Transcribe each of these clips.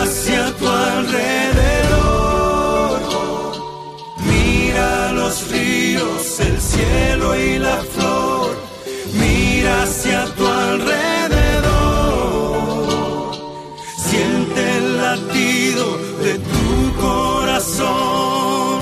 hacia tu alrededor, mira los ríos, el cielo y la flor, mira hacia tu alrededor, siente el latido de tu corazón.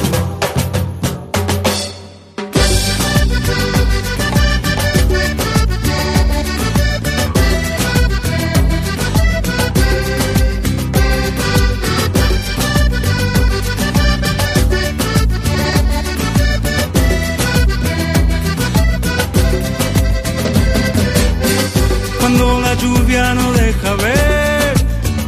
Cuando la lluvia no deja ver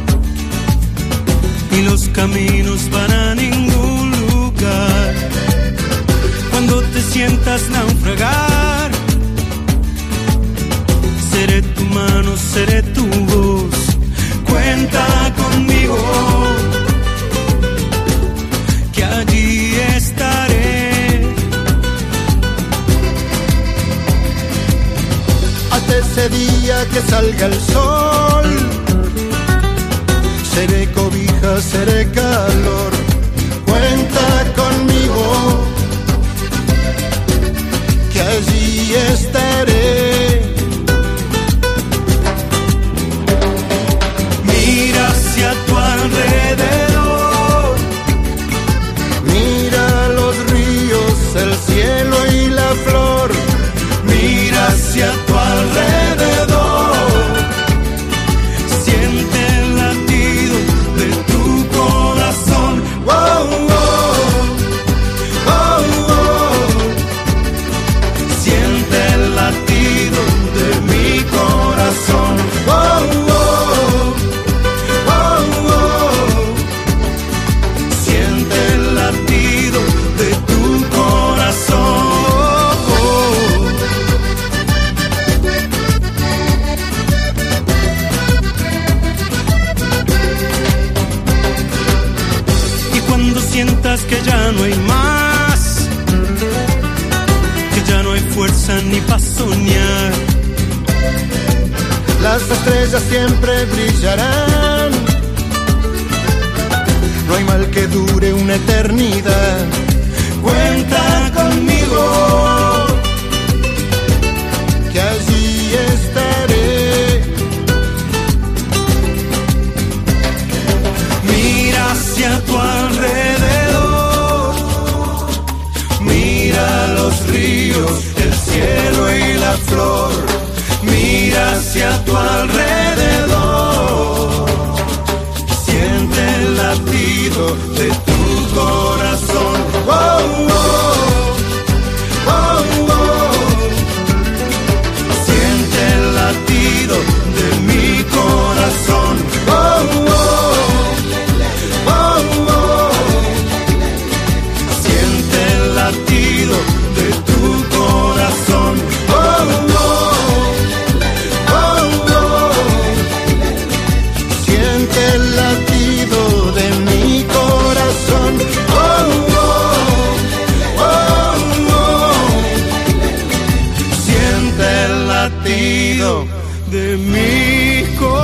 y los caminos van a ningún lugar, cuando te sientas naufragar, seré tu mano, seré tu voz, cuenta conmigo, que allí estaré. Hasta ese día que salga el sol, seré cobija, seré calor, cuenta conmigo, que allí estaré. Mira hacia tu alrededor, mira los ríos, el cielo y la flor, mira hacia tu alrededor, siente el latido de tu corazón. Oh, oh, oh, oh. Siente el latido de mi corazón. Oh, oh, oh, oh. Siente el latido de tu corazón. Sientas que ya no hay más, que ya no hay fuerza ni para soñar, las estrellas siempre brillarán, no hay mal que dure una eternidad, cuenta conmigo, que allí estaré. Mira hacia tu alrededor, mira los ríos, el cielo y la flor, mira hacia tu alrededor, siente el latido de tu corazón. Oh, oh, oh, oh. Siente el latido de mi corazón. Oh, oh. Latido de tu corazón. Oh, oh, oh, oh. Siente el latido de mi corazón. Oh, oh, oh, oh. Siente el latido de mi corazón.